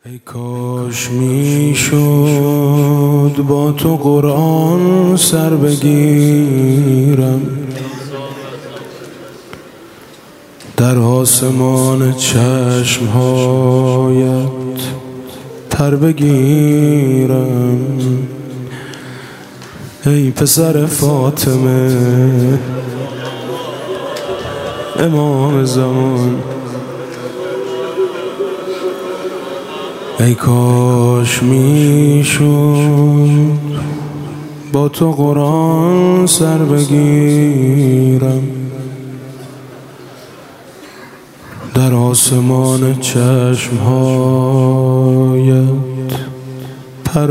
ای کاش میشد با تو قرآن سر بگیرم، در آسمان چشمهایت پر بگیرم. ای پسر فاطمه امام زمان، ای کاش میشد با تو قرآن سر بگیرم، در آسمان چشمهایت پر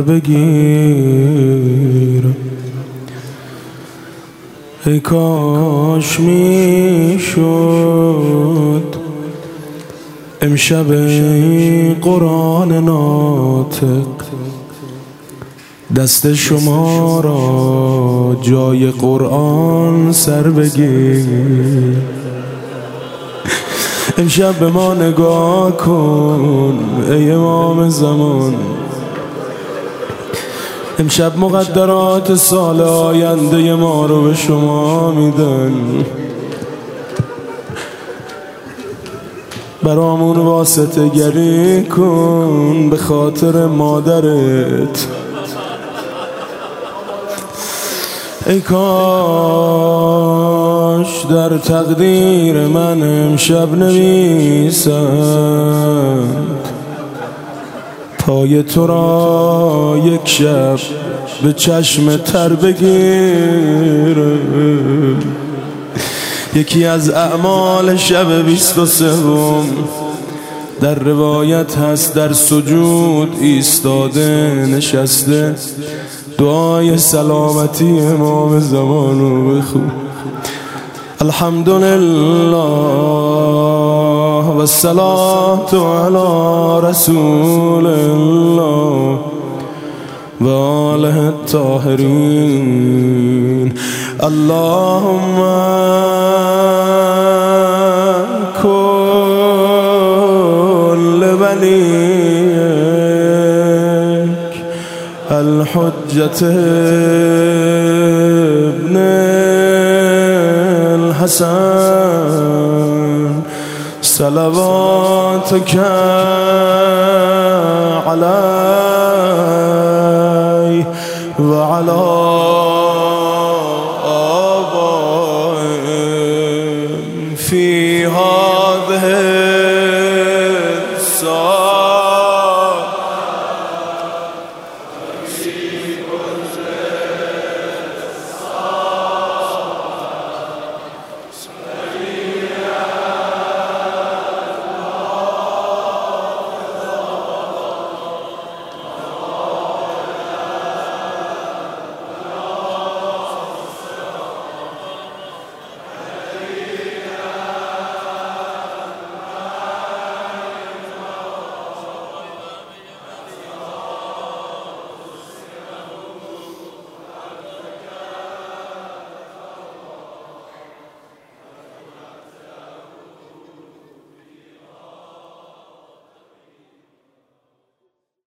بگیرم. ای کاش میشد امشب قرآن ناطق دست شما را جای قرآن سر بگیر. امشب به ما نگاه کن ای امام زمان، امشب مقدرات سال آینده ما رو به شما میدن. برامون واسطه گری کن به خاطر مادرت. ای کاش در تقدیر من امشب نویسند پای تو را یک شب به چشم تر بگیرم. یکی از اعمال شب 23 در روایت هست در سجود ایستاده نشسته دعای سلامتی امام زمان رو بخون. الحمدلله و الصلاة علی رسول الله و آله الطاهرین. اللهم کن لولیک الحجة ابن الحسن صلواتك علیه و علی